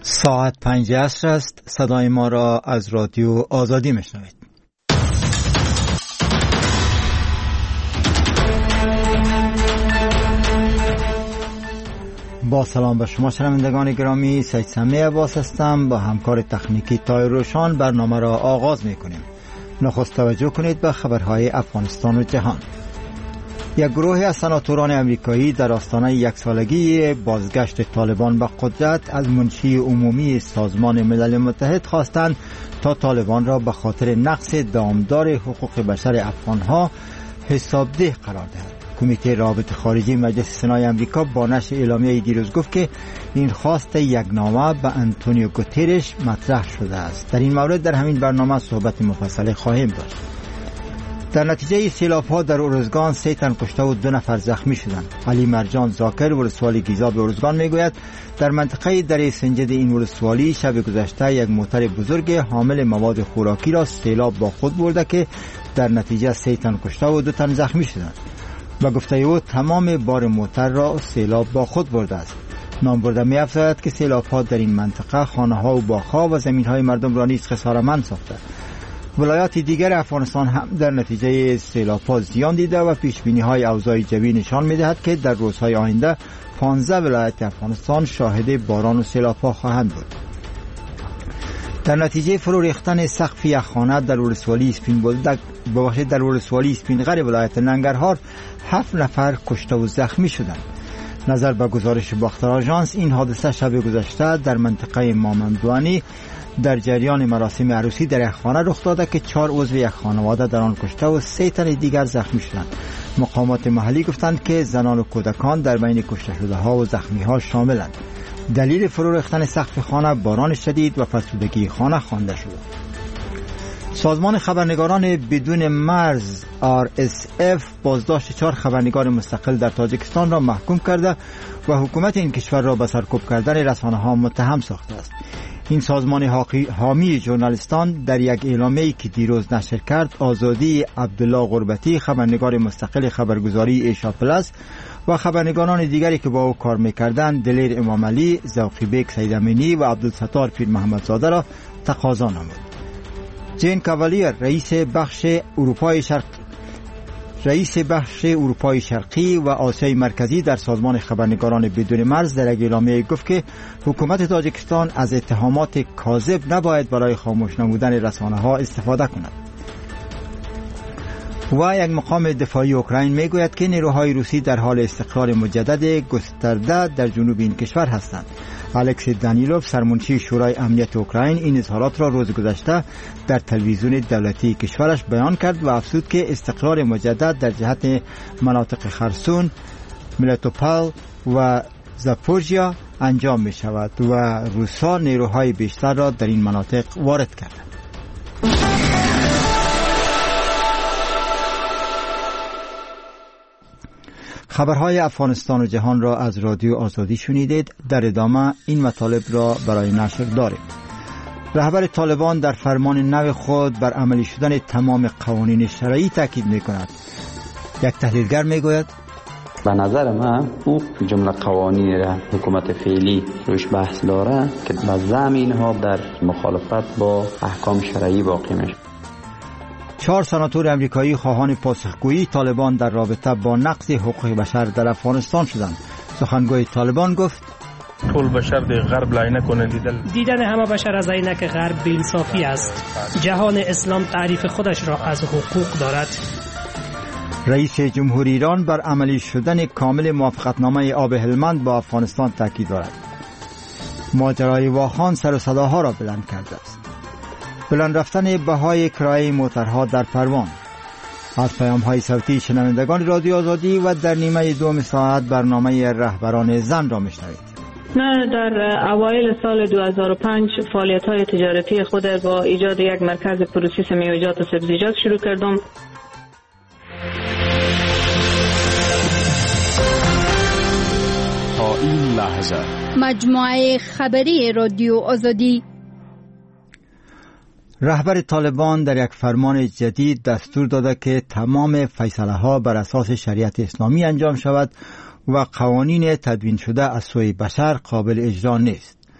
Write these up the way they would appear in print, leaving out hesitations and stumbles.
ساعت 5 عصر است. صدای ما را از رادیو آزادی میشنوید. با سلام به شما شنوندگان گرامی، سید سمی عباس هستم. با همکار تکنیکی طاهر روشان برنامه را آغاز میکنیم. نخست توجه کنید به خبرهای افغانستان و جهان. یک گروه از سناتوران امریکایی در آستانه یک سالگی بازگشت طالبان به قدرت از منشی عمومی سازمان ملل متحد خواستند تا طالبان را به خاطر نقض دامدار حقوق بشر افغانها حسابده قرار دهد. کمیته روابط خارجی مجلس سنای امریکا با نشر اعلامیه دیروز گفت که این خواست یک نامه به آنتونیو گوترش مطرح شده است. در این مورد در همین برنامه صحبت مفصل خواهیم داشت. در نتیجه سیلاب‌ها در ارزگان 3 تن کشته و 2 نفر زخمی شدند. علی مرجان زاکر ولسوالی گیزاب ارزگان میگوید در منطقه دره سنجد این ولسوالی شب گذشته یک موتر بزرگ حامل مواد خوراکی را سیلاب با خود برده که در نتیجه 3 تن کشته و 2 تن زخمی شدند. و گفته او تمام بار موتر را سیلاب با خود برده است. نام برده می افزاید که سیلاب‌ها در این منطقه خانه‌ها و باغ‌ها و زمین‌های مردم را نیز خساره‌مند ساخته. ولایات دیگر افغانستان هم در نتیجه سیلاب‌ها زیان دیده و پیشبینی‌های اوضاع جوی نشان می‌دهد که در روزهای آینده 15 ولایت افغانستان شاهد باران و سیلاب‌ها خواهند بود. در نتیجه فرو ریختن سقف یک خانه در ولسوالی اسپینغر ولایت ننگرهار 7 نفر کشته و زخمی شدند. نظر به گزارش باختر آژانس این حادثه شب گذشته در منطقه مامندوانی در جریان مراسم عروسی در یک خانه رخ داده که 4 عضو یک خانواده در آن کشته و 3 تن دیگر زخمی شدند. مقامات محلی گفتند که زنان و کودکان در بین کشته شده ها و زخمی ها شاملند. دلیل فرو ریختن سقف خانه باران شدید و فرسودگی خانه خوانده شد. سازمان خبرنگاران بدون مرز RSF بازداشت 4 خبرنگار مستقل در تاجیکستان را محکوم کرده و حکومت این کشور را به سرکوب کردن رسانه‌ها متهم ساخته است. این سازمان حامی ژورنالیستان در یک اعلامیه‌ای که دیروز نشر کرد آزادی عبدالله غربتی خبرنگار مستقل خبرگزاری ایشا پلاس و خبرنگاران دیگری که با او کار می‌کردند دلیر امام علی، ذوقی بیگ سید امینی و عبدالستار پیر محمدزاده را تقاضا نمود. جین کاولیر رئیس بخش اروپای شرقی و آسیای مرکزی در سازمان خبرنگاران بدون مرز در یک اعلامیه گفت که حکومت تاجیکستان از اتهامات کاذب نباید برای خاموش نمودن رسانه‌ها استفاده کند. و یک مقام دفاعی اوکراین میگوید که نیروهای روسی در حال استقرار مجدد گسترده در جنوب این کشور هستند. الکس دانیلوف سرمنشی شورای امنیت اوکراین این اظهارات را روز گذشته در تلویزیون دولتی کشورش بیان کرد و افزود که استقرار مجدد در جهت مناطق خرسون، ملتوپول و زاپورژیا انجام می شود و روسا نیروهای بیشتر را در این مناطق وارد کردند. خبرهای افغانستان و جهان را از رادیو آزادی شنیدید. در ادامه این مطالب را برای نشر داریم. رهبر طالبان در فرمان نو خود بر عملی شدن تمام قوانین شرعی تاکید می‌کند. یک تحلیلگر میگوید به نظر من او جمله قوانین را حکومت فعلی روش بحث داره که به زمین ها در مخالفت با احکام شرعی واقع میشه. 4 سناتور امریکایی خواهان پاسخگویی طالبان در رابطه با نقض حقوق بشر در افغانستان شدند. سخنگوی طالبان گفت طول بشر در غرب لعینه کنه دیدن همه بشر از عینک غرب بی‌انصافی است. جهان اسلام تعریف خودش را از حقوق دارد. رئیس جمهوری ایران بر عملی شدن کامل موافقتنامه آب هلمند با افغانستان تاکید دارد. ماجرای واخان سر و صداها را بلند کرده است. بلند رفتن بهای کرایه موترها در پروان. از پیام‌های صوتی شنوندگان رادیو آزادی و در نیمه دوم ساعت برنامه رهبران زن را میشنوید. من در اوایل سال 2005 فعالیت‌های تجارتی خود با ایجاد یک مرکز پروسس میوه‌جات و سبزیجات شروع کردم. تا این لحظه مجموعه خبری رادیو آزادی. رهبر طالبان در یک فرمان جدید دستور داده که تمام فیصله ها بر اساس شریعت اسلامی انجام شود و قوانین تدوین شده از سوی بشر قابل اجرا نیست.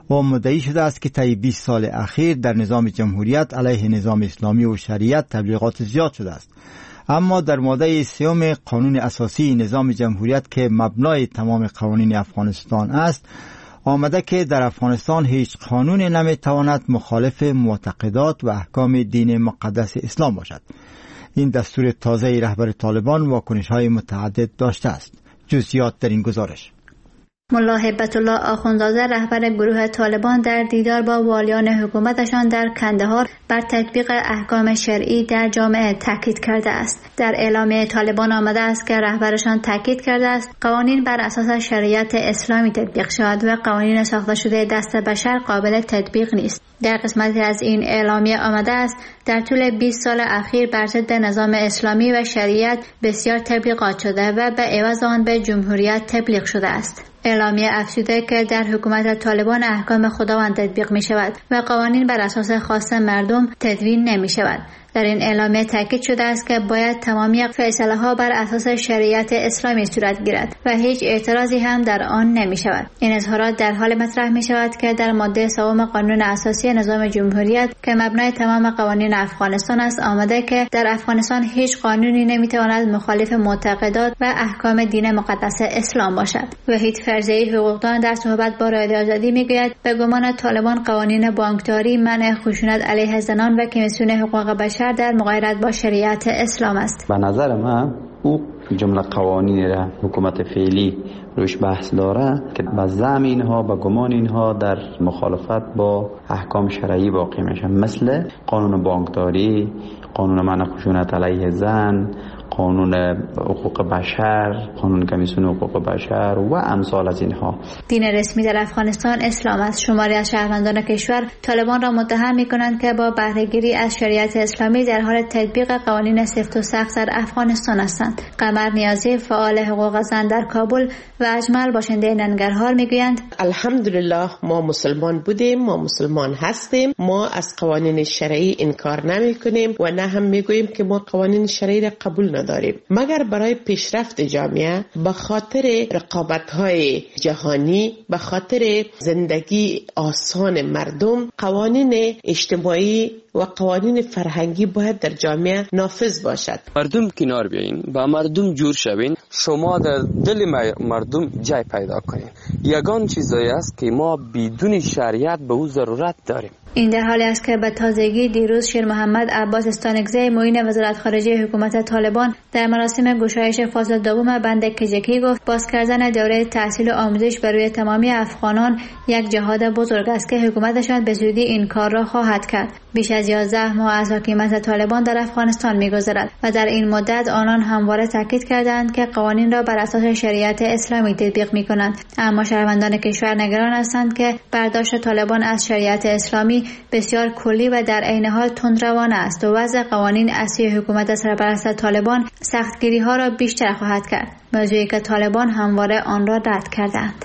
و مدعی شده است که طی 20 سال اخیر در نظام جمهوریت علیه نظام اسلامی و شریعت تبلیغات زیاد شده است. اما در ماده 3 قانون اساسی نظام جمهوریت که مبنای تمام قوانین افغانستان است، آمده که در افغانستان هیچ قانون نمیتواند مخالف معتقدات و احکام دین مقدس اسلام باشد. این دستور تازه رهبر طالبان واکنش‌های متعدد داشته است. جزئیات در این گزارش. ملا هیبت الله آخوندزاده رهبر گروه طالبان در دیدار با والیان حکومتشان در کندهار بر تطبیق احکام شرعی در جامعه تاکید کرده است. در اعلامیه طالبان آمده است که رهبرشان تاکید کرده است قوانین بر اساس شریعت اسلامی تطبیق شود و قوانین ساخته شده دست بشر قابل تطبیق نیست. در قسمتی از این اعلامیه آمده است در طول 20 سال اخیر بر ضد نظام اسلامی و شریعت بسیار تبلیغات شده و به عوض آن به جمهوریت تبلیغ شده است. اعلامیه افزوده که در حکومت طالبان احکام خداوند تطبیق می شود و قوانین بر اساس خواست مردم تدوین نمی شود. در این اعلامیه تاکید شده است که باید تمامی فیصله ها بر اساس شریعت اسلامی صورت گیرد و هیچ اعتراضی هم در آن نمی شود. این اظهارات در حال مطرح می شود که در ماده 3 قانون اساسی نظام جمهوریت که مبنای تمام قوانین افغانستان است آمده که در افغانستان هیچ قانونی نمی تواند مخالف معتقدات و احکام دین مقدس اسلام باشد. وحید فرزی حقوقدان در صحبت با رادیو آزادی می گوید به گمان طالبان قوانین بانکداری، منع خشونت علیه زنان و کمیسیون حقوق بشر در مغایرت با شریعت اسلام است. به نظر من او جمله قوانین را حکومت فعلی روش بحث داره که به زعم اینها به گمان اینها در مخالفت با احکام شرعی واقع میشه، مثل قانون بانکداری، قانون منع خشونت علیه زن، قانون حقوق بشر، قانون کمیسیون حقوق بشر و امثال از اینها. دین رسمی در افغانستان اسلام است. شماری از شهروندان کشور طالبان را متهم می‌کنند که با بهره‌گیری از شریعت اسلامی در حال تطبیق قوانین سفت و سخت در افغانستان هستند. قمر نیازی فعال حقوق زن در کابل و اجمل باشنده ننگرهار میگویند الحمدلله ما مسلمان بودیم، ما مسلمان هستیم، ما از قوانین شرعی انکار نمی‌کنیم و نه هم میگوییم که ما قوانین شرعی را قبول نداریم، مگر برای پیشرفت جامعه، به خاطر رقابت‌های جهانی، به خاطر زندگی آسان مردم، قوانین اجتماعی و قوانین فرهنگی باید در جامعه نافذ باشد. مردم کنار بیاین، با مردم جور شوین، شما در دل مردم جای پیدا کنین. یگان چیزایی است که ما بدون شریعت به او ضرورت داریم. این در حالی است که به تازگی دیروز شیر محمد عباس استانکزی معین وزارت خارجه حکومت طالبان در مراسم گشایش فاز دوم بند کجکی گفت باز کردن دوره تحصیل و آموزش برای تمامی افغانان یک جهاد بزرگ است که حکومتشان به زودی این کار را خواهد کرد. بیش از 11 ماه از حکومت طالبان در افغانستان می‌گذرد و در این مدت آنان همواره تاکید کردند که قوانین را بر اساس شریعت اسلامی تطبیق می‌کنند، اما شهروندان کشور نگران هستند که برداشت طالبان از شریعت اسلامی بسیار کلی و در عین حال تندروانه است و وضع قوانین اصلی حکومت سرپرست طالبان سختگیری‌ها را بیشتر خواهد کرد، موضوعی که طالبان همواره آن را رد کردند.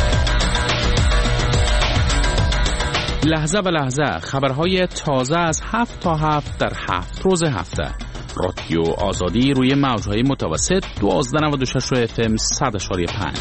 لحظه به لحظه خبرهای تازه از 7 تا 7 در 7 روز هفته. رادیو آزادی روی موج‌های متوسط 1296 FM 100.5.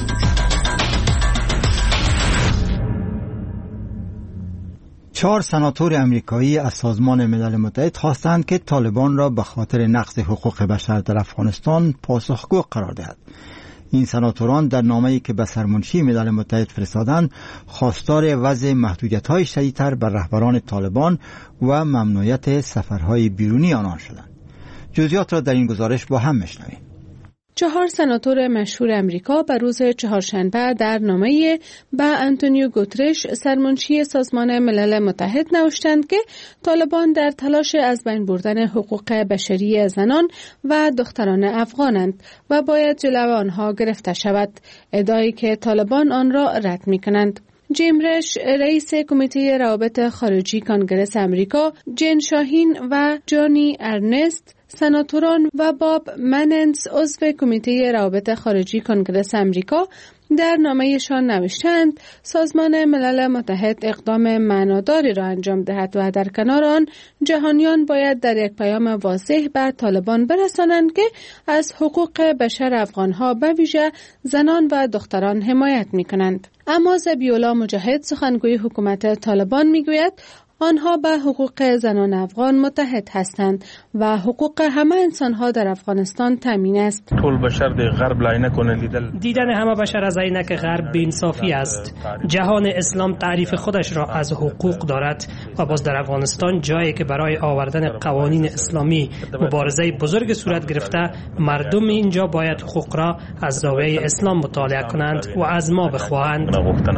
چهار سناتور امریکایی از سازمان ملل متحد خواستند که طالبان را به خاطر نقض حقوق بشر در افغانستان پاسخگو قرار دهد. این سناتوران در نامه‌ای که به سرمنشی ملل متحد فرستادند خواستار وضع محدودیت‌های شدیدتر بر رهبران طالبان و ممنوعیت سفرهای بیرونی آنان شدند. جزئیات را در این گزارش با هم میشنویم. 4 سناتور مشهور امریکا به روز چهارشنبه در نامه به آنتونیو گوترش سرمنشی سازمان ملل متحد نوشتند که طالبان در تلاش از بین بردن حقوق بشری زنان و دختران افغانند و باید جلو آنها گرفته شود، ادعایی که طالبان آن را رد می‌کنند. جیم رش رئیس کمیته روابط خارجی کانگرس امریکا، جین شاهین و جانی ارنست سناتوران و باب مننس عضو کمیته روابط خارجی کانگرس امریکا در نامه‌شان نوشتند سازمان ملل متحد اقدام معناداری را انجام دهد و در کنار آن جهانیان باید در یک پیام واضح به طالبان برسانند که از حقوق بشر افغانها به ویژه زنان و دختران حمایت می‌کنند. اما ذبیح‌الله مجاهد سخنگوی حکومت طالبان می‌گوید آنها به حقوق زنان افغان متحد هستند و حقوق همه انسانها در افغانستان تامین است. طول بشر در غرب لعینه کنه دیدن همه بشر از عینک غرب بی‌انصافی است. جهان اسلام تعریف خودش را از حقوق دارد و باز در افغانستان جایی که برای آوردن قوانین اسلامی مبارزه بزرگ صورت گرفته، مردم اینجا باید حقوق را از زاویه اسلام مطالعه کنند و از ما بخواهند.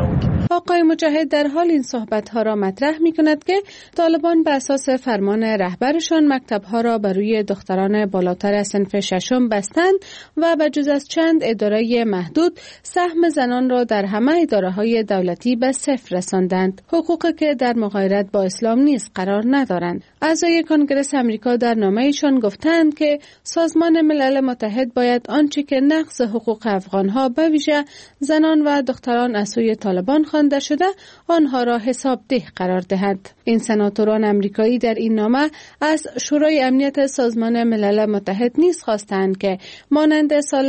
آقای مجاهد در حال این صحبت‌ها را مطرح می‌کند که طالبان به اساس فرمان رهبرشان مکتب‌ها را بر روی دختران بالاتر صنف ششم بستند و به جز از چند اداره محدود سهم زنان را در همه اداره‌های دولتی به صفر رساندند، حقوقی که در مغایرت با اسلام نیز قرار ندارند. اعضای کنگره آمریکا در نامه‌شان گفتند که سازمان ملل متحد باید آنچه که نقض حقوق افغان‌ها به ویژه زنان و دختران از سوی طالبان خوانده شده آنها را حسابده قرار دهد. این سناتوران آمریکایی در این نامه از شورای امنیت سازمان ملل متحد نیز خواستند که مانند سال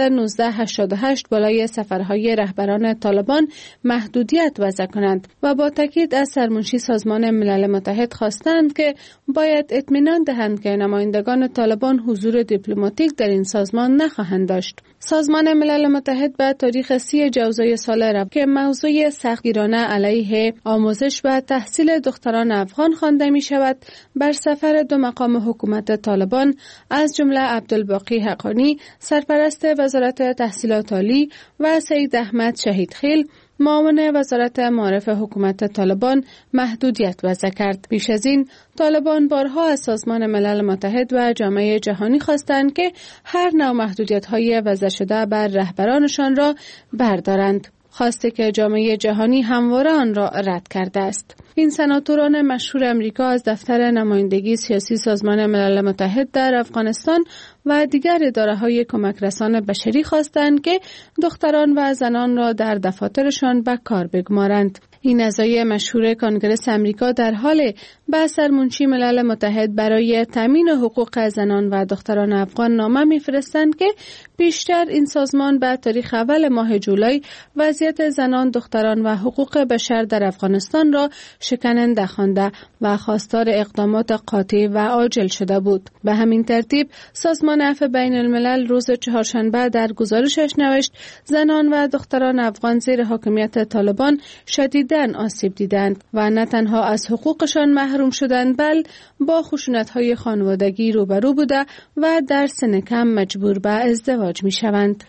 1988 بالای سفرهای رهبران طالبان محدودیت وضع کنند و با تاکید از سرمنشی سازمان ملل متحد خواستند که باید اطمینان دهند که نمایندگان طالبان حضور دیپلماتیک در این سازمان نخواهند داشت. سازمان ملل متحد به تاریخ 30 جوزای سال رب که موضوع سختگیرانه علیه آموزش و تحصیل دختران افغان خوانده می شود، بر سفر دو مقام حکومت طالبان از جمله عبدالباقی حقانی سرپرست وزارت تحصیلات عالی و سید احمد شهیدخیل معاون وزارت معارف حکومت طالبان محدودیت وضع کرد. بیش از این طالبان بارها از سازمان ملل متحد و جامعه جهانی خواستند که هر نوع محدودیت‌های وضع شده بر رهبرانشان را بردارند، خواسته که جامعه جهانی همواره آن را رد کرده است. این سناتوران مشهور امریکا از دفتر نمایندگی سیاسی سازمان ملل متحد در افغانستان و دیگر اداره‌های کمک رسان بشری خواستند که دختران و زنان را در دفاترشان به کار بگمارند. این اعضای مشهور کنگره آمریکا در حال به سرمنشی ملل متحد برای تامین حقوق زنان و دختران افغان نامه می‌فرستند که بیشتر این سازمان به تاریخ اول ماه جولای وضعیت زنان، دختران و حقوق بشر در افغانستان را شکننده خوانده و خواستار اقدامات قاطع و عاجل شده بود. به همین ترتیب سازمان عفو بین الملل روز چهارشنبه در گزارشش نوشت زنان و دختران افغان زیر حاکمیت طالبان شدیداً آسیب دیدند و نه تنها از حقوقشان محروم شدند، بل با خشونت‌های خانوادگی روبرو بوده و در سن کم مجبور به ازدواج می‌شوند.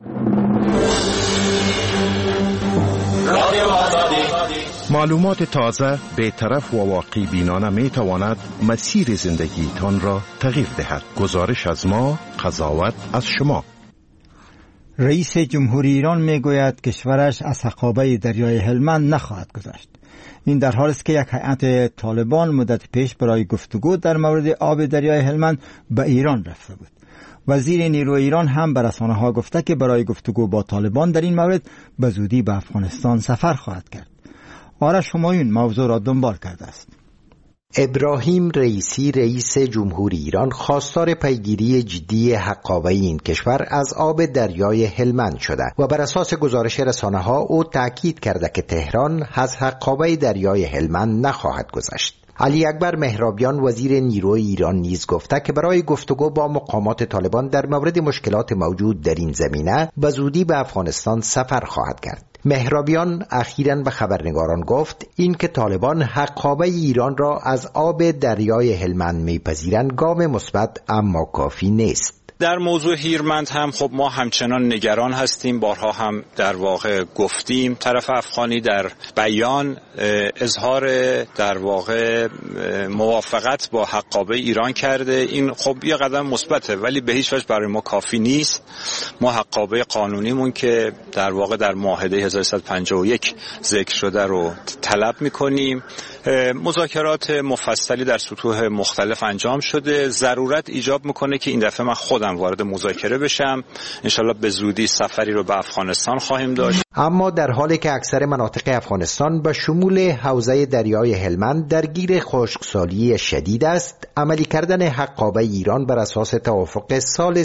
معلومات تازه، بی‌طرف و واقعی بینانه می تواند مسیر زندگیتان را تغییر دهد. گزارش از ما، قضاوت از شما. رئیس جمهوری ایران می گوید کشورش از حقابه دریای هلمند نخواهد گذشت. این در حالی است که یک هیئت طالبان مدت پیش برای گفتگو در مورد آب دریای هلمند به ایران رفته بود. وزیر نیروی ایران هم به رسانه‌ها گفته که برای گفتگو با طالبان در این مورد به زودی به افغانستان سفر خواهد کرد. آرش همایون موضوع را دنبال کرده است. ابراهیم رئیسی رئیس جمهوری ایران خواستار پیگیری جدی حقابه این کشور از آب دریای هلمند شده و بر اساس گزارش رسانه‌ها او تاکید کرده که تهران از حقابه دریای هلمند نخواهد گذشت. علی اکبر مهرابیان وزیر نیروی ایران نیز گفته که برای گفتگو با مقامات طالبان در مورد مشکلات موجود در این زمینه به زودی به افغانستان سفر خواهد کرد. مهرابیان اخیراً به خبرنگاران گفت این که طالبان حقابه ایران را از آب دریای هلمند میپذیرند گام مثبت اما کافی نیست. در موضوع هیرمند هم خب ما همچنان نگران هستیم. بارها هم در واقع گفتیم طرف افغانی در بیان اظهار در واقع موافقت با حقابه ایران کرده. این خب یه قدم مثبته ولی به هیچ وجه برای ما کافی نیست. ما حقابه قانونیمون که در واقع در معاهده 1151 ذکر شده رو طلب می‌کنیم. مذاکرات مفصلی در سطوح مختلف انجام شده. ضرورت ایجاب میکنه که این دفعه من خودم وارد مذاکره بشم. انشالله به زودی سفری رو به افغانستان خواهیم داشت. اما در حالی که اکثر مناطق افغانستان به شمول حوزه دریای هلمند درگیر خشکسالی شدید است، عملی کردن حقابه ایران بر اساس توافق سال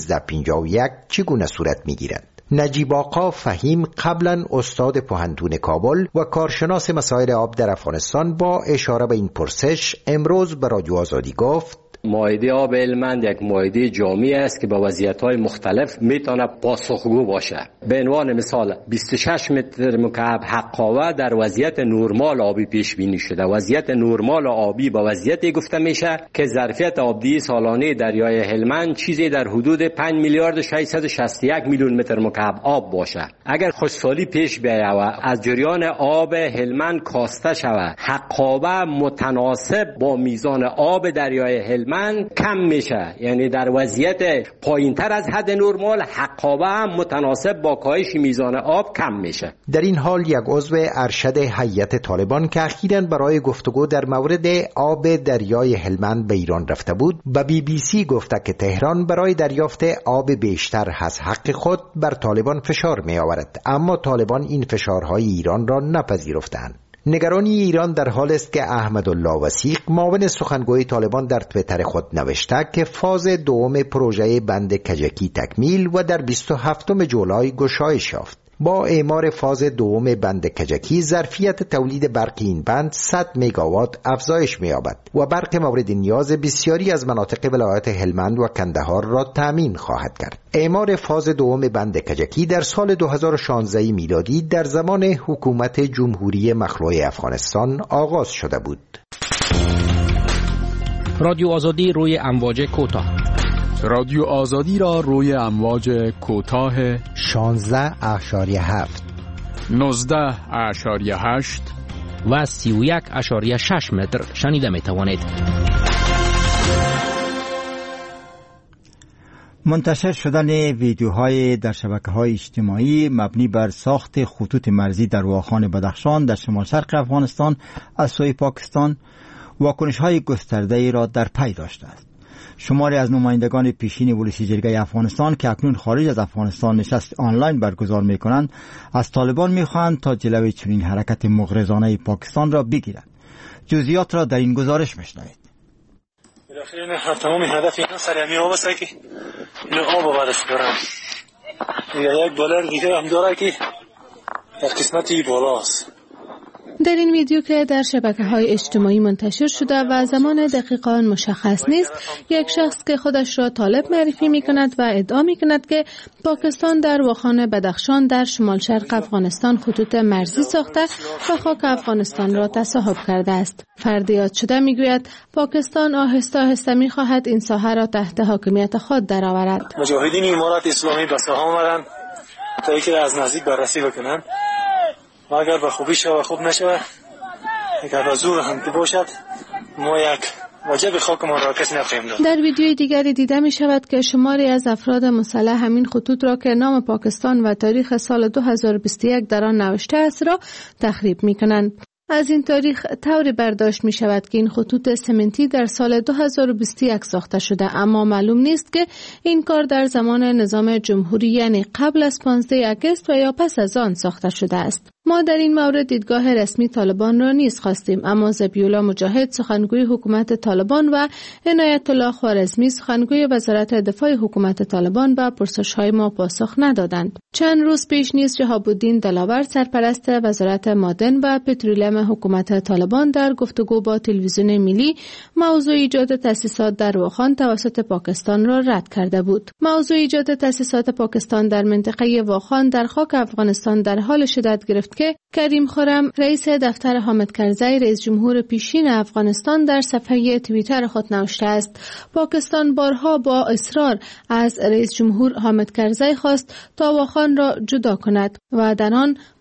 1351 چگونه صورت میگیرد؟ نجیب آقا فهیم قبلا استاد پوهنتون کابل و کارشناس مسائل آب در افغانستان با اشاره به این پرسش امروز به رادیو آزادی گفت: معاهده آب هلمند یک معاهده جامع است که با وضعیت‌های مختلف میتونه پاسخگو باشه. به عنوان مثال 26 متر مکعب حقابه در وضعیت نرمال آبی پیش بینی شده. وضعیت نرمال آبی با وضعیتی گفته میشه که ظرفیت آبدهی سالانه دریای هلمند چیزی در حدود 5 میلیارد 661 میلیون متر مکعب آب باشه. اگر خشکسالی پیش بیاید و از جریان آب هلمند کاسته شود، حقابه متناسب با میزان آب دریای هلمند کم میشه، یعنی در وضعیت پایینتر از حد نرمال حقابه هم متناسب با کاهش میزان آب کم میشه. در این حال یک عضو ارشد هیئت طالبان که اخیراً برای گفتگو در مورد آب دریای هلمند به ایران رفته بود به BBC گفته که تهران برای دریافت آب بیشتر از حق خود بر طالبان فشار می آورد، اما طالبان این فشارهای ایران را نپذیرفتند. نگرانی ایران در حال است که احمدالله وثیق معاون سخنگوی طالبان در توییتر خود نوشته که فاز دوم پروژه بند کجکی تکمیل و در 27 جولای گشایش یافت. با اعمار فاز دوم بند کجکی ظرفیت تولید برق این بند 100 مگاوات افزایش می‌یابد و برق مورد نیاز بسیاری از مناطق ولایت هلمند و کندهار را تامین خواهد کرد. اعمار فاز دوم بند کجکی در سال 2016 میلادی در زمان حکومت جمهوری مخلوع افغانستان آغاز شده بود. رادیو آزادی روی امواج کوتاه. رادیو آزادی را روی امواج کوتاه 16.7 19.8 و 31.6 متر شنیده می توانید. منتشر شدن ویدیوهای در شبکه‌های اجتماعی مبنی بر ساخت خطوط مرزی در واخان بدخشان در شمال شرق افغانستان از سوی پاکستان واکنش‌های گسترده‌ای را در پی داشته است. شماری از نمایندگان پیشین ولسی جرگه افغانستان که اکنون خارج از افغانستان نشست آنلاین برگزار می‌کنند از طالبان می‌خواهند تا جلوی چنین حرکت مغرضانه پاکستان را بگیرند. جزئیات را در این گزارش می‌شنوید. بالاخره تمام هدف اینا سریع آب است که اینو آب برش دارن. $1 دیگه هم داره که در قسمتی بالاست. در این ویدیو که در شبکه‌های اجتماعی منتشر شده و زمان دقیق آن مشخص نیست، یک شخص که خودش را طالب معرفی می‌کند و ادعا می‌کند که پاکستان در واخان بدخشان در شمال شرق افغانستان خطوط مرزی ساخته و خاک افغانستان را تصاحب کرده است. فرد یاد شده می‌گوید پاکستان آهسته آهسته می‌خواهد این ساحه را تحت حاکمیت خود درآورد. مجاهدین امارت اسلامی به ساحه آمدن تا اینکه از نزدیک بررسی بکنند. اگر به خوبی شود خوب نشود، اگر به زور هم که باشد ما یک واجب خاکمان را کسی نخواهیم داد. در ویدیوی دیگری دیده می شود که شماری از افراد مسلح همین خطوط را که نام پاکستان و تاریخ سال 2021 در آن نوشته است را تخریب می کنند. از این تاریخ طوری برداشت می شود که این خطوط سمنتی در سال 2021 ساخته شده، اما معلوم نیست که این کار در زمان نظام جمهوری یعنی قبل از 15 آگوست و یا پس از آن ساخته شده است. ما در این مورد دیدگاه رسمی طالبان را نیز خواستیم، اما ذبیح‌الله مجاهد سخنگوی حکومت طالبان و عنایت الله خوارزمی سخنگوی وزارت دفاع حکومت طالبان به پرسش‌های ما پاسخ ندادند. چند روز پیش نیز شهاب الدین دلاور سرپرست وزارت معدن و پترولیم حکومت طالبان در گفتگو با تلویزیون ملی موضوع ایجاد تأسیسات در واخان توسط پاکستان را رد کرده بود. موضوع ایجاد تأسیسات پاکستان در منطقه واخان در خاک افغانستان در حال شدت گرفت که کریم خرم رئیس دفتر حامد کرزی رئیس جمهور پیشین افغانستان در صفحه توییتر خود نوشته است پاکستان بارها با اصرار از رئیس جمهور حامد کرزی خواست تا واخان را جدا کند و در آن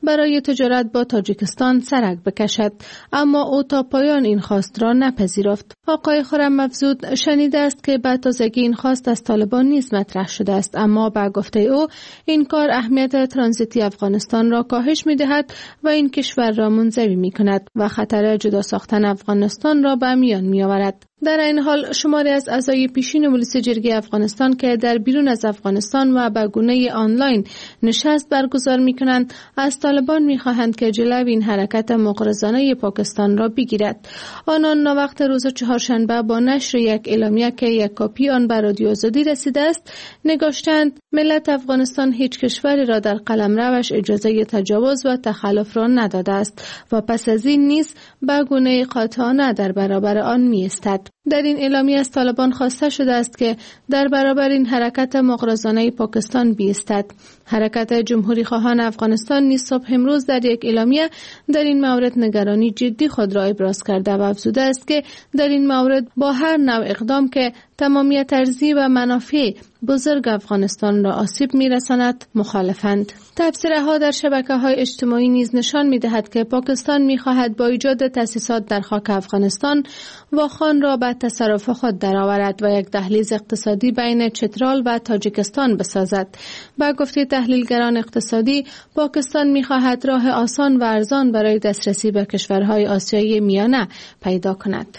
برای تجارت با تاجیکستان سرک بکشد، اما او تا پایان این خواست را نپذیرفت. آقای خرم مفزود شنیده است که به تازگی این خواست از طالبان نیز مطرح شده است، اما با گفته او این کار اهمیت ترانزیتی افغانستان را کاهش می‌دهد و این کشور را منزوی می‌کند و خطر جدا ساختن افغانستان را به میان می‌آورد. در این حال شماری از اعضای پیشین مجلس جرگه افغانستان که در بیرون از افغانستان و به گونه آنلاین نشست برگزار می‌کنند، از طالبان می‌خواهند که جلوی این حرکت مغرضانه پاکستان را بگیرد. آنان ناوقت روز چهارشنبه با نشر یک اعلامیه که یک کاپی آن به رادیو آزادی رسیده است نگاشتند ملت افغانستان هیچ کشوری را در قلمروش اجازه تجاوز و تخلف را نداده است و پس از این نیز به گونه قاطعانه در برابر آن می‌ایستد. در این اعلامیه از طالبان خواسته شده است که در برابر این حرکت مغرضانه پاکستان بایستد. حرکت جمهوری خواهان افغانستان نیز صبح امروز در یک اعلامیه در این مورد نگرانی جدی خود را ابراز کرده و افزوده است که در این مورد با هر نوع اقدام که تمامیت ارضی و منافع بزرگ افغانستان را آسیب می‌رساند مخالفند. تبصره‌ها در شبکه‌های اجتماعی نیز نشان می‌دهد که پاکستان می‌خواهد با ایجاد تأسیسات در خاک افغانستان واخان را به تصرف خود درآورد و یک دهلیز اقتصادی بین چترال و تاجیکستان بسازد. با گفته تحلیلگران اقتصادی، پاکستان می‌خواهد راه آسان و ارزان برای دسترسی به کشورهای آسیایی میانه پیدا کند.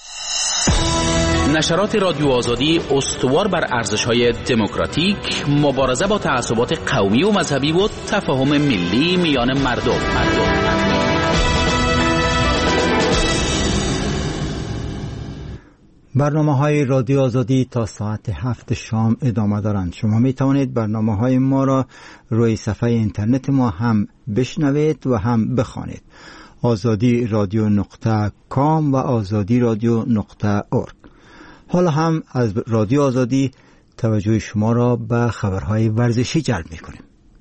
نشرات رادیو آزادی استوار بر ارزش‌های دموکراتیک، مبارزه با تعصبات قومی و مذهبی و تفاهم ملی میان مردم. برنامه‌های رادیو آزادی تا ساعت 7 شام ادامه دارند. شما می توانید برنامه‌های ما را روی صفحه اینترنت ما هم بشنوید و هم بخوانید. azadi.com و azadi.org. حالا هم از رادیو آزادی توجه شما را به خبرهای ورزشی جلب می‌کنیم.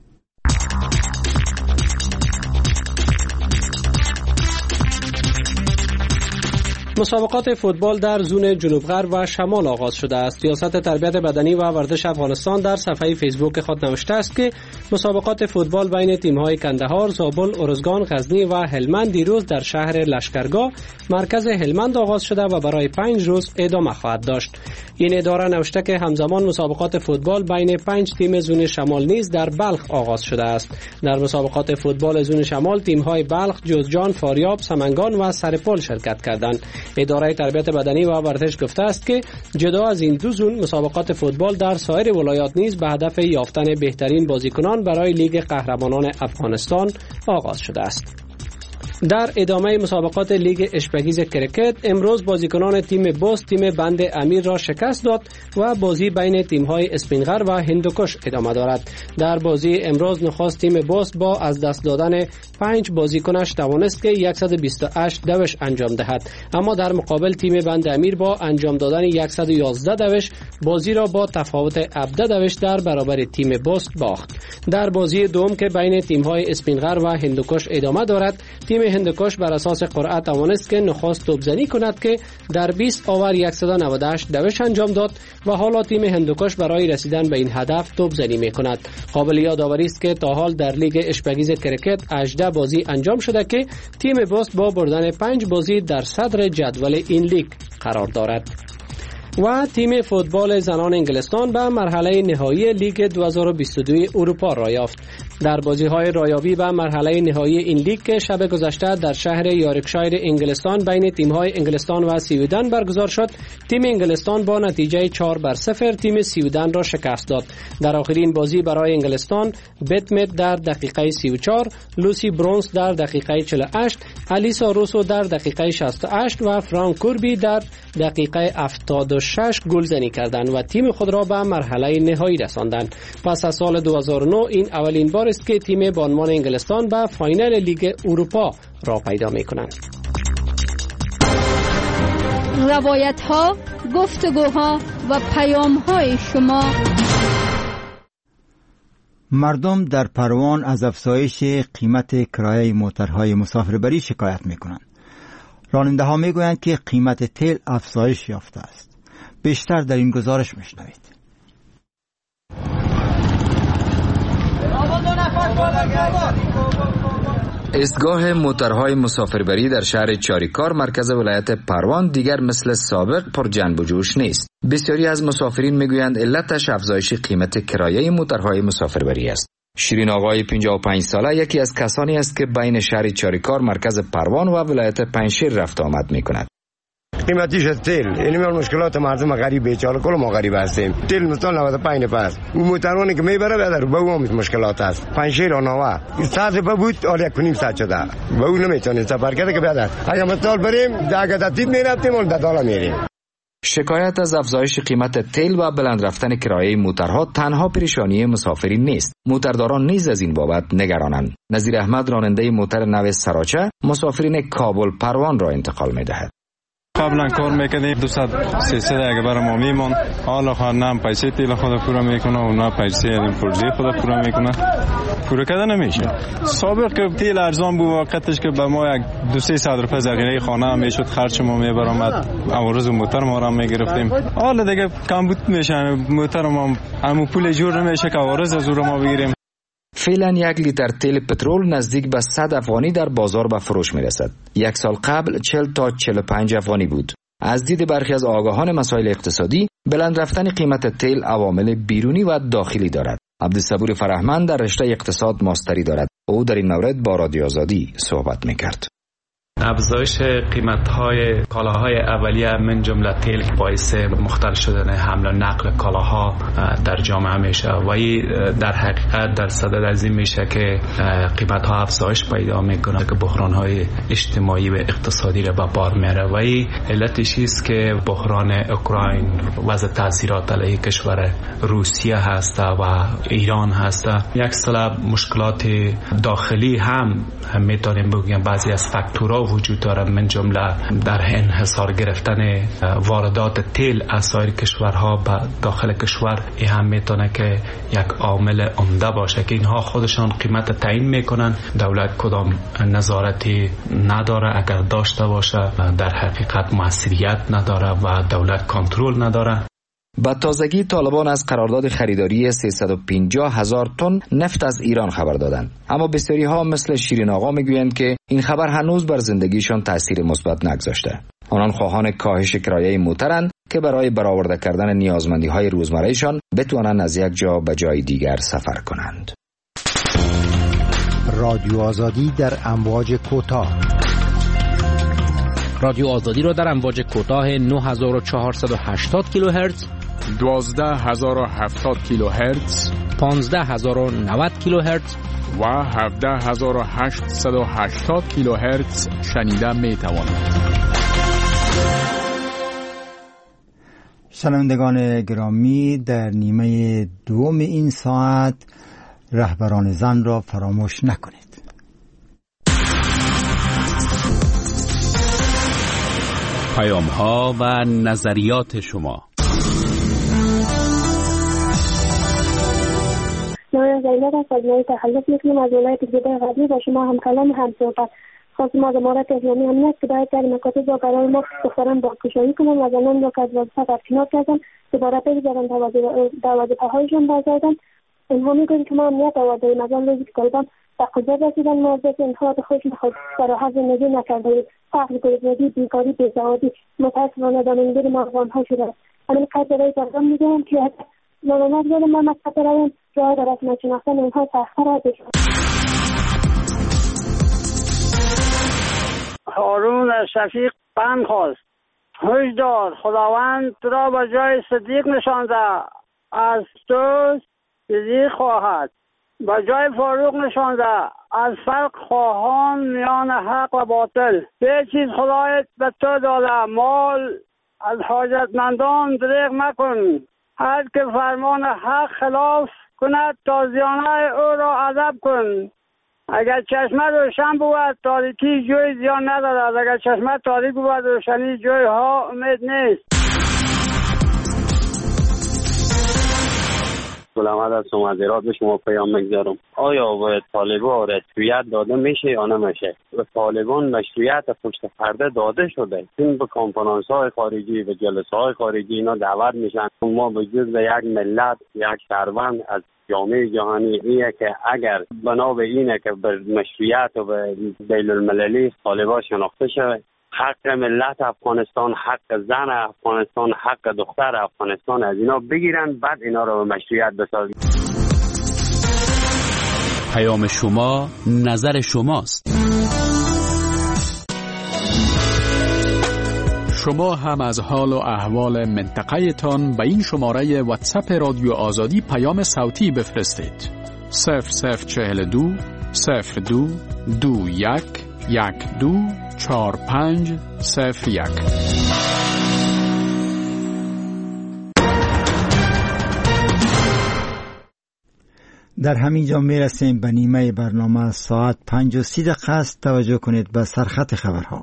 مسابقات فوتبال در زون جنوب غرب و شمال آغاز شده است. ریاست تربیت بدنی و ورزش افغانستان در صفحه فیسبوک خود نوشته است که مسابقات فوتبال بین تیم‌های کندهار، زابل، ارزگان، غزنی و هلمند دیروز در شهر لشکرگاه مرکز هلمند آغاز شده و برای 5 روز ادامه خواهد داشت. این اداره نوشته که همزمان مسابقات فوتبال بین 5 تیم زون شمال نیز در بلخ آغاز شده است. در مسابقات فوتبال زون شمال تیم‌های بلخ، جوزجان، فاریاب، سمنگان و سرپل شرکت کردند. اداره تربیت بدنی و ورزش گفته است که جدا از این دو زون مسابقات فوتبال در سایر ولایات نیز به هدف یافتن بهترین بازیکنان برای لیگ قهرمانان افغانستان آغاز شده است. در ادامه مسابقات لیگ اشپگیز کرکت امروز بازیکنان تیم بوس تیم بند امیر را شکست داد و بازی بین تیم‌های اسپینغر و هندوکش ادامه دارد. در بازی امروز نخست تیم بوس با از دست دادن 5 بازیکنش توانست که 128 دوش انجام دهد، اما در مقابل تیم بند امیر با انجام دادن 111 دوش بازی را با تفاوت 17 دوش در برابر تیم بوس باخت. در بازی دوم که بین تیم‌های اسپینغر و هندوکش ادامه دارد، تیم هندوکش بر اساس قرعه توانست که نخست توپزنی کند که در 20 آور 198 دوش انجام داد و حالا تیم هندوکش برای رسیدن به این هدف توپزنی می‌کند. قابل یادآوری است که تا حال در لیگ اشپگیز کرکت 18 بازی انجام شده که تیم بوس با بردن 5 بازی در صدر جدول این لیگ قرار دارد. و تیم فوتبال زنان انگلستان به مرحله نهایی لیگ 2022 اروپا را یافت. در بازی‌های رایابی به مرحله نهایی این لیگ که شب گذشته در شهر یارکشایر انگلستان بین تیم‌های انگلستان و سویدن برگزار شد، تیم انگلستان با نتیجه 4-0 تیم سویدن را شکست داد. در آخرین بازی برای انگلستان، بتمت در دقیقه 34، لوسی برونز در دقیقه 48، الیسا روسو در دقیقه 68 و فرانک کوربی در دقیقه 76 گلزنی کردند و تیم خود را به مرحله نهایی رساندند. پس از سال 2009 این اولین بار است که تیم با عنوان انگلستان به فاینال لیگ اروپا را پیدا می‌کنند. روایت‌ها، گفتگوها و پیام‌های شما. مردم در پروان از افزایش قیمت کرایه موترهای مسافربری شکایت می‌کنند. راننده‌ها می‌گویند که قیمت تیل افزایش یافته است. بیشتر در این گزارش می‌شنوید. ایستگاه موترهای مسافربری در شهر چاریکار مرکز ولایت پروان دیگر مثل سابق پر جنب و جوش نیست. بسیاری از مسافرین میگویند علتش افزایش قیمت کرایه موترهای مسافربری است. شیرین آقای 55 ساله یکی از کسانی است که بین شهر چاریکار مرکز پروان و ولایت پنجشیر رفت آمد میکند. قیمتیش تیل یعنی مشکلات مردم غریب بیچاره کل ما غریب هستیم. تیل مثلا 95 پس اون موترانی که میبره بدر به اون مشکلات هست. پنجشیر و نوه ساعت به بود آل 1.5 ساعت شده به اون نمیتونیم سفر کرده که بدر اگه مثلا بریم اگه تاکید میرفتیم اون دالا میریم. شکایت از افزایش قیمت تیل و بلند رفتن کرایه موترها تنها پریشانی مسافرین نیست. موترداران نیز از این بابت نگرانند. نظیر احمد راننده موتر نو سراچه مسافرین کابل پروان را انتقال می‌دهد. قبلا کار میکردیم 200-300 اگه برای ما میمون، حالا خواهد نه پیسه تیل خود پورا میکنه و نه پیسه پروژه خود پورا میکنه، پورا کده نمیشه. سابق که تیل ارزان بود وقتش که به ما 200-300 روپیه ذخیره خانه هم میشد، خرج ما میبرامد، عوارض موتر ما را میگرفتیم. حالا دیگه کمبود میشه، موتر ما همون پول جور نمیشه که عوارض از اون ما بگیریم. فعلا 1 لیتر تیل پترول نزدیک به 100 افغانی در بازار به فروش میرسد. 1 سال قبل 40 تا 45 افغانی بود. از دید برخی از آگاهان مسائل اقتصادی، بلند رفتن قیمت تیل عوامل بیرونی و داخلی دارد. عبدالصبور فرهمند در رشته اقتصاد ماستری دارد. او در این مورد با رادیو آزادی صحبت میکرد. افزایش قیمت‌های کالاهای اولیه من جمله تیل باعث مختل شدن حمل و نقل کالاها در جامعه میشه و در حقیقت در صدد از این میشه که قیمت‌ها افزایش پیدا میکنه که بحران‌های اجتماعی و اقتصادی را به بار میاره و علتش است که بحران اوکراین وضع تاثیرات علیه کشور روسیه هست و ایران هست. یک سلب مشکلات داخلی هم میتونیم بگیم بعضی از فاکتورها وجود داره، من جمله در انحصار گرفتن واردات تیل از سایر کشورها به داخل کشور. این هم میتونه که یک عامل عمده باشه که اینها خودشان قیمت تعیین میکنن. دولت کدام نظارتی نداره، اگر داشته باشه در حقیقت موثریت نداره و دولت کنترل نداره. با تازگی طالبان از قرارداد خریداری 350,000 تن نفت از ایران خبر دادند، اما بسیاری ها مثل شیرین آقا میگویند که این خبر هنوز بر زندگیشان تاثیر مثبت نگذاشته. آنان خواهان کاهش کرایه موترند که برای برآورده کردن نیازمندی های روزمرهشان بتوانند از یک جا به جای دیگر سفر کنند. رادیو آزادی در امواج کوتاه. رادیو آزادی را در امواج کوتاه 9480 کیلوهرتز، 12070 کیلوهرتز، 15090 کیلوهرتز و 17880 کیلوهرتز شنیده می توانید. شنوندگان گرامی، در نیمه دوم این ساعت رهبران زن را فراموش نکنید. پیام‌ها و نظریات شما. من زینب از فضلای تخلص میکنم از ولایت جده غربی و شما هم کلام هم صحبت. خواستم از امارات اسلامی امنیت که باید در مکاتب را برای ما دختران باکشایی کنم و زنان را که از وظیفه برکنار کردن دوباره بگذارن در وظیفه‌هایشان برگردن. اینها میگویند که ما امنیت آورده‌ایم از آن روزی که طالبان به قدرت رسیدن ما از اینها به خودشون فراحت زندگی نکرده‌ایم. فقر، گرسنگی، بیکاری، بیسوادی متأسفانه دامنگیر ما افغان‌ها شده است. همین قدر برای طالبان میگویم که ناممد بودم ما مکتب برویم راه در رسم شناختن اینها سخت‌تر است. هارون شفیق پند خواست: هشدار، خداوند تو را به جای صدیق نشانده، از تو صدیق خواهد. به جای فاروق نشانده، از فرق خواهان میان حق و باطل. به چیز خدایت به تو داده، مال از حاجتمندان دریغ مکن. هر که فرمان حق خلاف کند تازیانه او را ادب کن. اگر چشمه روشن بود تاریکی جوی زیان ندارد، اگر چشمه تاریک بود روشنی جوی ها امید نیست. گلمد هستم از ایراد به شما پیام میگذارم. آیا به طالبان رسمیت داده میشه یا نمیشه؟ به طالبان مشروعیت پشت پرده داده شده. این به کنفرانس های خارجی و جلسه های خارجی اینا دعوت میشن. ما به جز یک ملت، یک شهروند از جامعه جهانی اینه که اگر بنا به اینه که به مشروعیت و به بین المللی طالبان شناخته شود، حق ملت افغانستان، حق زن افغانستان، حق دختر افغانستان از اینا بگیرن، بعد اینا رو به مشروعیت بسازن. پیام شما، نظر شماست. شما هم از حال و احوال منطقه تان به این شماره واتساپ رادیو آزادی پیام صوتی بفرستید. 0042 02 21 12 4501. در همین جا می رسیم به نیمه برنامه. ساعت 5:30 است. توجه کنید به سرخط خبرها.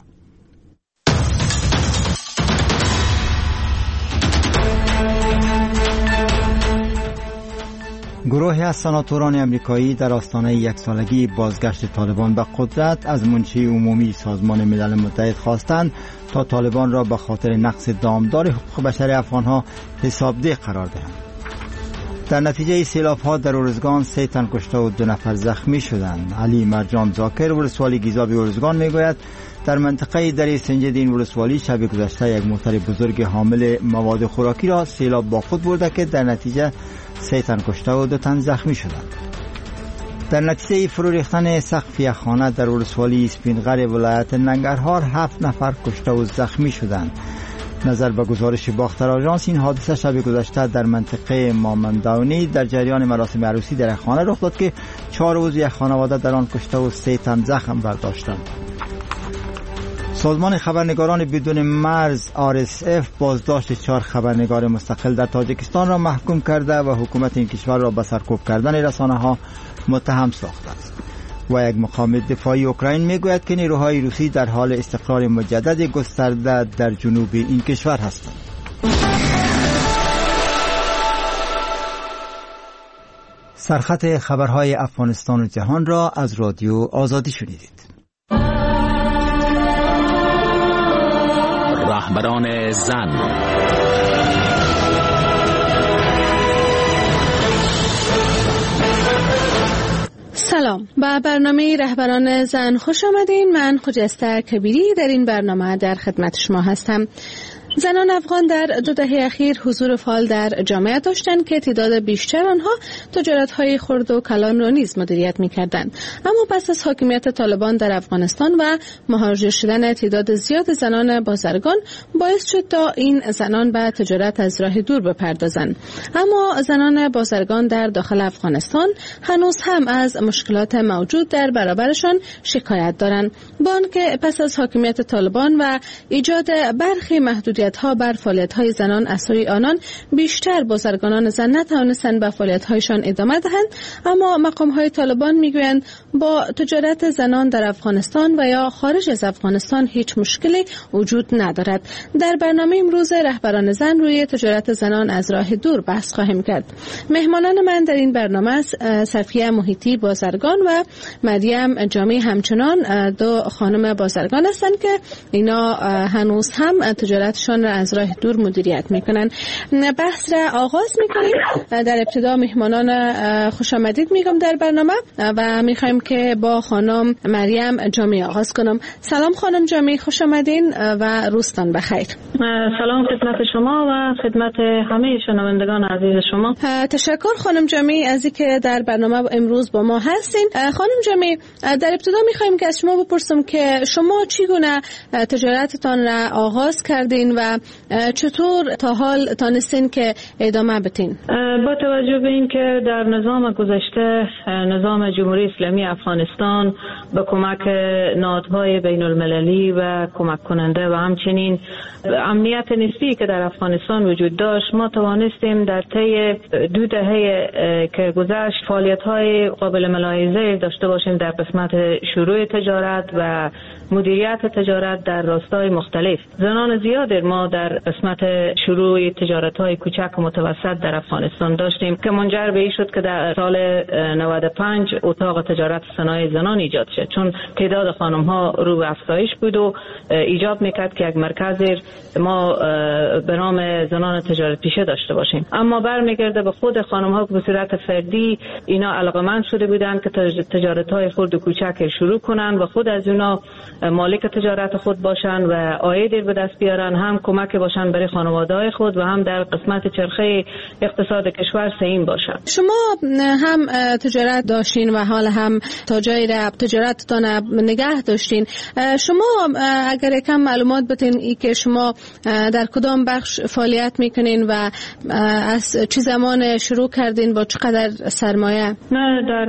گروهی از سناتوران امریکایی در آستانه یک سالگی بازگشت طالبان به قدرت از منشی عمومی سازمان ملل متحد خواستند تا طالبان را به خاطر نقض دامدار حقوق بشر افغانها حسابده قرار دهند. در نتیجه سیلاب‌ها در ارزگان 3 تن کشته و 2 نفر زخمی شدند. علی مرجان زاکر ولسوالی گیزاب ارزگان میگوید در منطقه دره سنجدین ولسوالی شب گذشته یک موتر بزرگ حامل مواد خوراکی را سیلاب با خود برده که در نتیجه 3 تن کشته و 2 تن زخمی شدند. در نتیجه فرو ریختن سقف یک خانه در ولسوالی اسپینغر ولایت ننگرهار 7 نفر کشته و زخمی شدند. نظر به گزارش باختر آژانس این حادثه شب گذشته در منطقه مامنداونی در جریان مراسم عروسی در خانه رخ داد که 4 عضو یک خانواده در آن کشته و 3 تن زخم برداشتند. سازمان خبرنگاران بدون مرز RSF بازداشت 4 خبرنگار مستقل در تاجیکستان را محکوم کرده و حکومت این کشور را به سرکوب کردن رسانه‌ها متهم ساخته است. و یک مقام دفاعی اوکراین میگوید که نیروهای روسی در حال استقرار مجدد گسترده در جنوب این کشور هستند. سرخط خبرهای افغانستان و جهان را از رادیو آزادی شنیدید. رهبران زن. سلام، به برنامه رهبران زن خوش آمدین. من خجسته کبیری در این برنامه در خدمت شما هستم. زنان افغان در 2 دهه اخیر حضور فعال در جامعه داشتند که تعداد بیشتر آنها تجارت‌های خرد و کلان را نیز مدیریت می‌کردند. اما پس از حاکمیت طالبان در افغانستان و مهاجر شدن تعداد زیاد زنان بازرگان باعث شد تا این زنان به تجارت از راه دور بپردازند. اما زنان بازرگان در داخل افغانستان هنوز هم از مشکلات موجود در برابرشان شکایت دارند. با آنکه پس از حاکمیت طالبان و ایجاد برخی محدودیت‌ها بر فعالیت‌های زنان از سوی آنان بیشتر بازرگانان زن نتوانستند به فعالیت‌هایشان ادامه دهند، اما مقام‌های طالبان می‌گویند با تجارت زنان در افغانستان و یا خارج از افغانستان هیچ مشکلی وجود ندارد. در برنامه امروز رهبران زن روی تجارت زنان از راه دور بحث خواهیم کرد. مهمانان من در این برنامه صفیه محیطی بازرگان و مریم جامی همچنان 2 خانم بازرگان هستند که اینا هنوز هم تجارتشان را از راه دور مدیریت میکنن. بحث را آغاز میکنیم. در ابتدا مهمانان خوش آمدید میگم در برنامه و میخوایم که با خانم مریم جامی آغاز کنم. سلام خانم جامی، خوش آمدین و روزتان بخیر. سلام خدمت شما و خدمت همه شنوندگان عزیز شما. تشکر خانم جامی از اینکه در برنامه امروز با ما هستین. خانم جامی، در ابتدا میخوایم که از شما بپرسم که شما چگونه تجارتتان را آغاز کردین و چطور تا حال تانستین که ادامه بدین؟ با توجه به این که در نظام گذشته نظام جمهوری اسلامی افغانستان به کمک نهادهای بین المللی و کمک کننده و همچنین امنیت نسبی که در افغانستان وجود داشت، ما توانستیم در طی 2 دهه که گذشت فعالیت‌های قابل ملاحظه داشته باشیم در قسمت شروع تجارت و مدیریت تجارت در راستای مختلف. زنان زیاد ما در قسمت شروع تجارت‌های کوچک و متوسط در افغانستان داشتیم که منجر به این شد که در سال 95 اتاق تجارت صنایع زنان ایجاد شد، چون تعداد خانم‌ها رو به افزایش بود و ایجاب میکرد که یک مرکز ما به نام زنان تجارت پیشه داشته باشیم. اما برمیگرده به خود خانم‌ها که به صورت فردی اینا علاقمند شده بودند که تجارت‌های خرد و کوچک شروع کنن و خود از اونا مالک تجارت خود باشن و عایدی به دست بیارن، هم کمک باشن برای خانواده‌های خود و هم در قسمت چرخه اقتصاد کشور سهیم باشن. شما هم تجارت داشتین و حال هم تا جای تجارتتان نگه داشتین. شما اگر کم معلومات بدین ای که شما در کدام بخش فعالیت میکنین و از چه زمان شروع کردین، با چقدر سرمایه؟ من در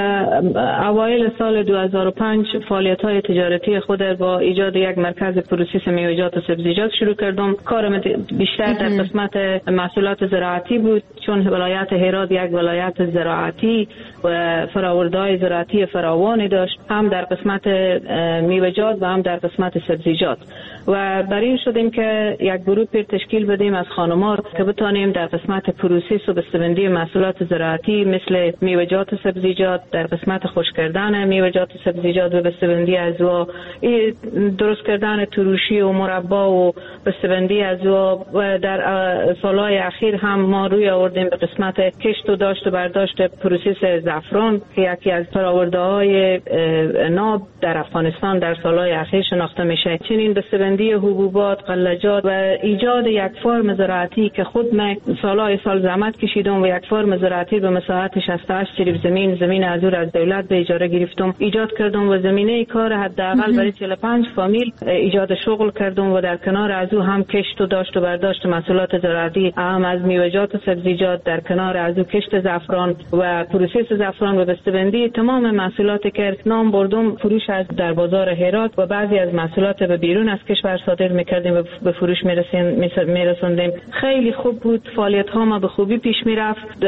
اوایل سال 2005 فعالیت‌های تجارتی خود با ایجاد یک مرکز پروسس میوه‌جات و سبزیجات شروع کردم. کارم بیشتر در قسمت محصولات زراعتی بود، چون ولایت هرات یک ولایت زراعتی و فرآورده‌های زراعتی فراوانی داشت، هم در قسمت میوه‌جات و هم در قسمت سبزیجات. و بر این شدیم که یک گروه تشکیل بدیم از خانم‌ها که بتانیم در قسمت پروسس و بسته‌بندی محصولات زراعتی مثل میوه‌جات و سبزیجات، در قسمت خشک کردن میوه‌جات و سبزیجات و بسته‌بندی از او، درست کردن تروشی و مربا و بسته‌بندی از او. و در سالهای اخیر هم ما روی آوردیم به قسمت کشت و داشت و برداشت پروسس زعفران که یکی از فرآورده‌های ناب در افغانستان در سالهای اخیر شناخته میشه. چنین بسته‌بندی حبوبات، غلجات و ایجاد یک فرم زراعتی که خود من سالهای سال زحمت کشیدم و یک فرم زراعتی به مساحت 68 چریب زمین از دولت به اجاره گرفتم ایجاد کردم و زمینه کار حداقل برای 45 فامیل ایجاد شغل کردم و در کنار از او هم کشت و داشت و برداشت محصولات زراعتی، هم از میوه‌جات و سبزیجات، در کنار از او کشت زعفران و پروسس زعفران و بسته‌بندی تمام محصولاتی که نام بردم فروش از در بازار هرات و بعضی از محصولات به بیرون از کشور صادر می‌کردیم و به فروش می‌رسوندیم. خیلی خوب بود، فعالیت ها ما به خوبی پیش می‌رفت.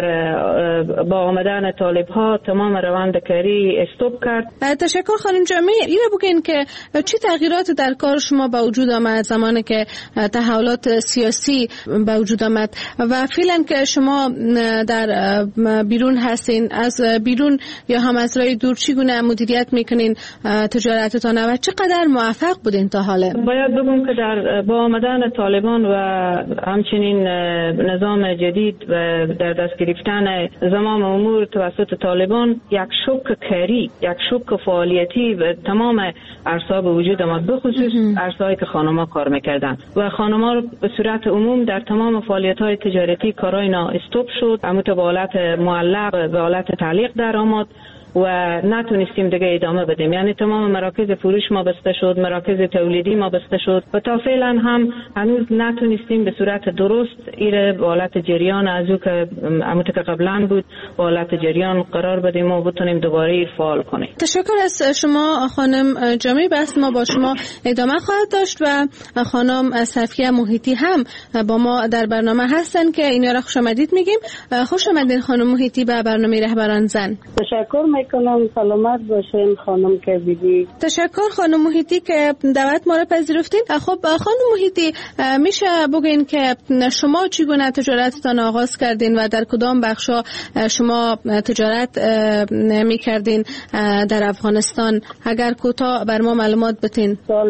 در با آمدن طالب‌ها تمام روند کاری استوب کرد. تشکر خانم جامی. اینو بگین که چه تغییراتی در کار شما به وجود آمد زمانی که تحولات سیاسی به وجود آمد و فعلا که شما در بیرون هستین، از بیرون یا هم از راه دور چگونه مدیریت میکنین تجارتتان و چقدر موفق بودین تا حالا؟ باید بگم که با آمدن طالبان و همچنین نظام جدید و در دست گرفتن زمام امور توسط طالبان یک شوک کاری، یک شوک فعالیتی و تمام عرصه‌ها به وجود آمد، به خصوص عرصه‌هایی که خانم‌ها کار می‌کردند و خانم‌ها به صورت عموم در تمام فعالیت‌های تجارتی کارهای اینا استوب شد، اما به حالت معلق به حالت تعلیق در آمد و نتونستیم دیگه ادامه بدیم. یعنی تمام مراکز فروش ما بسته شد، مراکز تولیدی ما بسته شد و تا فعلا هم هنوز نتونستیم به صورت درست ایره به حالت جریان از او که عموتی که قبلا بود به حالت جریان قرار بدیم و بتونیم دوباره فعال کنیم. تشکر از شما خانم جامی. بس ما با شما ادامه خواهد داشت و خانم صفیه محیطی هم با ما در برنامه هستن که اینا را خوش آمدید میگیم. خوش آمدین خانم محیطی به برنامه رهبران زن. تشکر میکنم. سلامت باشین خانم که بیدی. تشکر خانم محیطی که دعوت ما را پذیرفتین. خب خانم محیطی، میشه بگین که شما چگونه تجارتتان آغاز کردین و در کدام بخشا شما تجارت میکردین در افغانستان؟ اگر کوتاه بر ما معلومات بدین. سال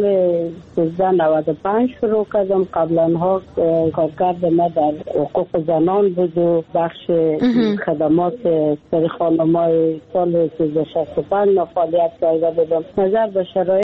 1395 شروع کردم. قبلا ها کارکرد ما در حقوق زنان بود و بخش خدمات سر خانمای سال 1365 فعالیت کرده بودم. نظر به شرایط